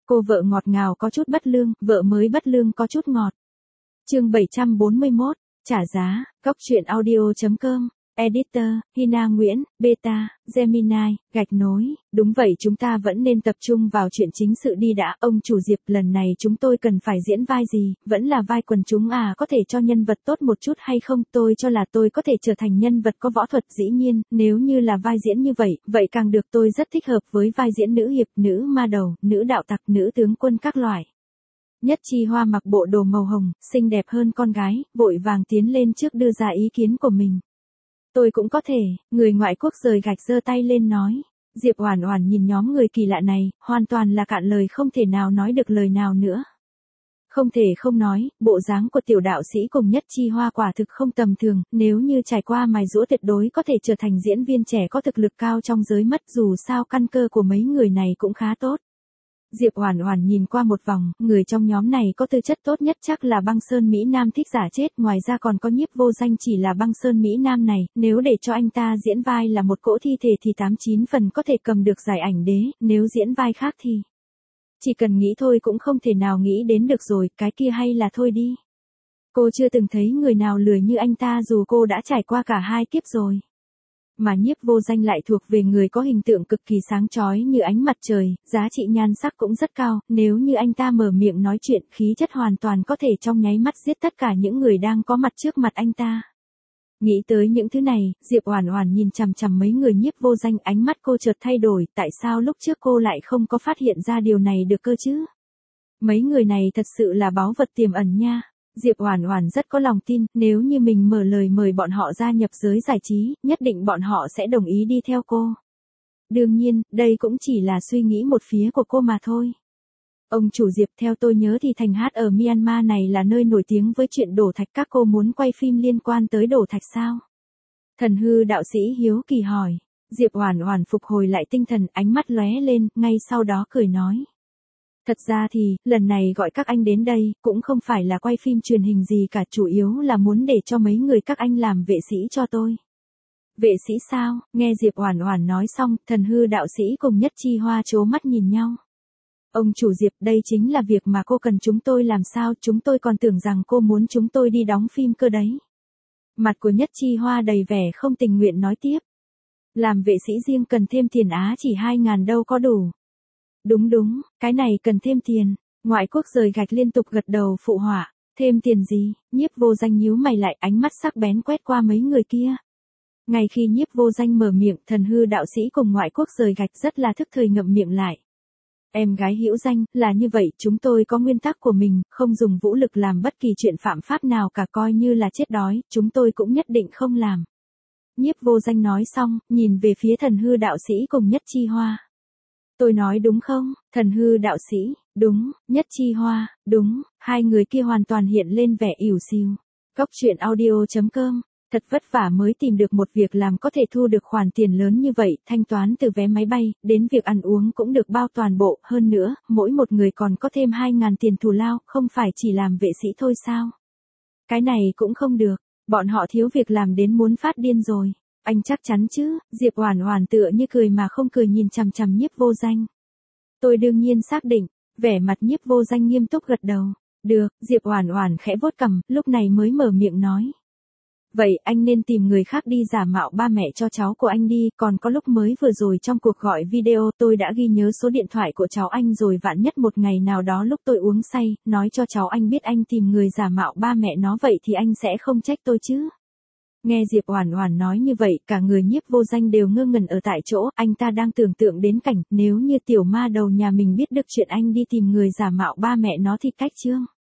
Cô vợ ngọt ngào có chút bất lương, vợ mới bất lương có chút ngọt. Chương 741, trả giá, góc truyện audio.com. Editor, Hina Nguyễn, Beta, Gemini, gạch nối. Đúng vậy, chúng ta vẫn nên tập trung vào chuyện chính sự đi đã. Ông chủ Diệp, lần này chúng tôi cần phải diễn vai gì? Vẫn là vai quần chúng à? Có thể cho nhân vật tốt một chút hay không? Tôi cho là tôi có thể trở thành nhân vật có võ thuật. Dĩ nhiên, nếu như là vai diễn như vậy, vậy càng được. Tôi rất thích hợp với vai diễn nữ hiệp, nữ ma đầu, nữ đạo tặc, nữ tướng quân các loại. Nhất Chi Hoa mặc bộ đồ màu hồng, xinh đẹp hơn con gái, vội vàng tiến lên trước đưa ra ý kiến của mình. Tôi cũng có thể, người ngoại quốc rời gạch giơ tay lên nói. Diệp Oản Oản nhìn nhóm người kỳ lạ này, hoàn toàn là cạn lời, không thể nào nói được lời nào nữa. Không thể không nói, bộ dáng của tiểu đạo sĩ cùng Nhất Chi Hoa quả thực không tầm thường, nếu như trải qua mài giũa tuyệt đối có thể trở thành diễn viên trẻ có thực lực cao trong giới mất, dù sao căn cơ của mấy người này cũng khá tốt. Diệp Oản Oản nhìn qua một vòng, người trong nhóm này có tư chất tốt nhất chắc là Băng Sơn Mỹ Nam thích giả chết, ngoài ra còn có Nhiếp Vô Danh. Chỉ là Băng Sơn Mỹ Nam này, nếu để cho anh ta diễn vai là một cỗ thi thể thì 89 phần có thể cầm được giải ảnh đế, nếu diễn vai khác thì chỉ cần nghĩ thôi cũng không thể nào nghĩ đến được rồi, cái kia hay là thôi đi. Cô chưa từng thấy người nào lười như anh ta dù cô đã trải qua cả hai kiếp rồi. Mà Nhiếp Vô Danh lại thuộc về người có hình tượng cực kỳ sáng chói như ánh mặt trời, giá trị nhan sắc cũng rất cao, nếu như anh ta mở miệng nói chuyện, khí chất hoàn toàn có thể trong nháy mắt giết tất cả những người đang có mặt trước mặt anh ta. Nghĩ tới những thứ này, Diệp Oản Oản nhìn chằm chằm mấy người Nhiếp Vô Danh, ánh mắt cô chợt thay đổi, tại sao lúc trước cô lại không có phát hiện ra điều này được cơ chứ? Mấy người này thật sự là báu vật tiềm ẩn nha. Diệp Oản Oản rất có lòng tin, nếu như mình mở lời mời bọn họ gia nhập giới giải trí, nhất định bọn họ sẽ đồng ý đi theo cô. Đương nhiên, đây cũng chỉ là suy nghĩ một phía của cô mà thôi. Ông chủ Diệp, theo tôi nhớ thì thành hát ở Myanmar này là nơi nổi tiếng với chuyện đổ thạch, các cô muốn quay phim liên quan tới đổ thạch sao? Thần hư đạo sĩ hiếu kỳ hỏi. Diệp Oản Oản phục hồi lại tinh thần, ánh mắt lóe lên, ngay sau đó cười nói. Thật ra thì, lần này gọi các anh đến đây, cũng không phải là quay phim truyền hình gì cả, chủ yếu là muốn để cho mấy người các anh làm vệ sĩ cho tôi. Vệ sĩ sao? Nghe Diệp Oản Oản nói xong, thần hư đạo sĩ cùng Nhất Chi Hoa trố mắt nhìn nhau. Ông chủ Diệp, đây chính là việc mà cô cần chúng tôi làm sao, chúng tôi còn tưởng rằng cô muốn chúng tôi đi đóng phim cơ đấy. Mặt của Nhất Chi Hoa đầy vẻ không tình nguyện nói tiếp. Làm vệ sĩ riêng cần thêm tiền á, chỉ 2.000 đâu có đủ. Đúng, cái này cần thêm tiền. Ngoại quốc rời gạch liên tục gật đầu phụ họa. Thêm tiền gì? Nhiếp Vô Danh nhíu mày lại, ánh mắt sắc bén quét qua mấy người kia. Ngay khi Nhiếp Vô Danh mở miệng, thần hư đạo sĩ cùng ngoại quốc rời gạch rất là thức thời ngậm miệng lại. Em gái Hữu Danh, là như vậy, chúng tôi có nguyên tắc của mình, không dùng vũ lực làm bất kỳ chuyện phạm pháp nào cả, coi như là chết đói, chúng tôi cũng nhất định không làm. Nhiếp Vô Danh nói xong, nhìn về phía thần hư đạo sĩ cùng Nhất Chi Hoa. Tôi nói đúng không? Thần hư đạo sĩ, đúng, Nhất Chi Hoa, đúng, hai người kia hoàn toàn hiện lên vẻ ỉu xìu. Góc truyện audio.com, thật vất vả mới tìm được một việc làm có thể thu được khoản tiền lớn như vậy, thanh toán từ vé máy bay, đến việc ăn uống cũng được bao toàn bộ, hơn nữa, mỗi một người còn có thêm 2.000 tiền thù lao, không phải chỉ làm vệ sĩ thôi sao? Cái này cũng không được, bọn họ thiếu việc làm đến muốn phát điên rồi. Anh chắc chắn chứ? Diệp Oản Oản tựa như cười mà không cười nhìn chằm chằm Nhiếp Vô Danh. Tôi đương nhiên xác định, vẻ mặt Nhiếp Vô Danh nghiêm túc gật đầu. Được, Diệp Oản Oản khẽ vuốt cằm, lúc này mới mở miệng nói. Vậy anh nên tìm người khác đi giả mạo ba mẹ cho cháu của anh đi, còn có lúc mới vừa rồi trong cuộc gọi video tôi đã ghi nhớ số điện thoại của cháu anh rồi, vạn nhất một ngày nào đó lúc tôi uống say, nói cho cháu anh biết anh tìm người giả mạo ba mẹ nó, vậy thì anh sẽ không trách tôi chứ? Nghe Diệp Oản Oản nói như vậy, cả người Nhiếp Vô Danh đều ngơ ngẩn ở tại chỗ, anh ta đang tưởng tượng đến cảnh, nếu như tiểu ma đầu nhà mình biết được chuyện anh đi tìm người giả mạo ba mẹ nó thì cách chương.